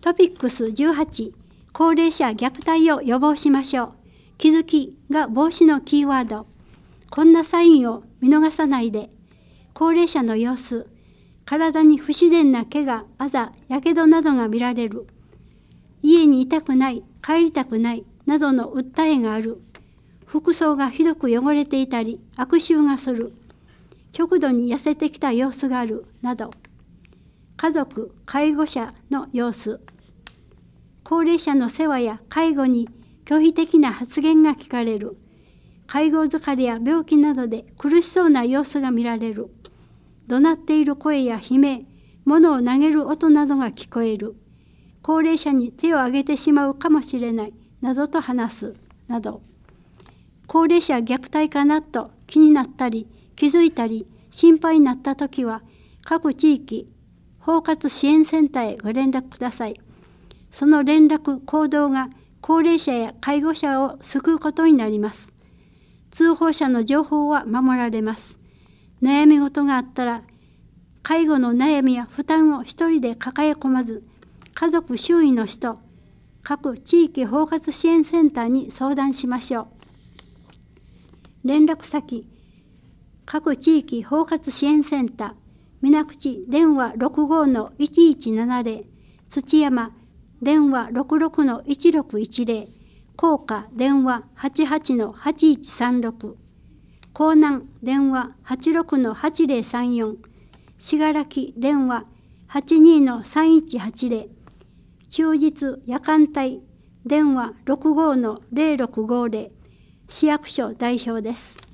トピックス18、高齢者虐待を予防しましょう。気づきが防止のキーワード。こんなサインを見逃さないで。高齢者の様子。体に不自然な怪我、あざ、やけどなどが見られる。家にいたくない、帰りたくないなどの訴えがある。服装がひどく汚れていたり、悪臭がする。極度に痩せてきた様子があるなど。家族、介護者の様子。高齢者の世話や介護に拒否的な発言が聞かれる。介護疲れや病気などで苦しそうな様子が見られる。怒鳴っている声や悲鳴、物を投げる音などが聞こえる。高齢者に手を挙げてしまうかもしれないなどと話すなど。高齢者虐待かなと気になったり気づいたり心配になったときは、各地域包括支援センターへご連絡ください。その連絡行動が高齢者や介護者を救うことになります。通報者の情報は守られます。悩み事があったら、介護の悩みや負担を一人で抱え込まず、家族周囲の人、各地域包括支援センターに相談しましょう。連絡先、各地域包括支援センター、水口電話 65-1170、土山電話 66-1610、高架電話 88-8136、江南電話 86-8034、信楽電話 82-3180、休日夜間帯電話 65-0650、市役所代表です。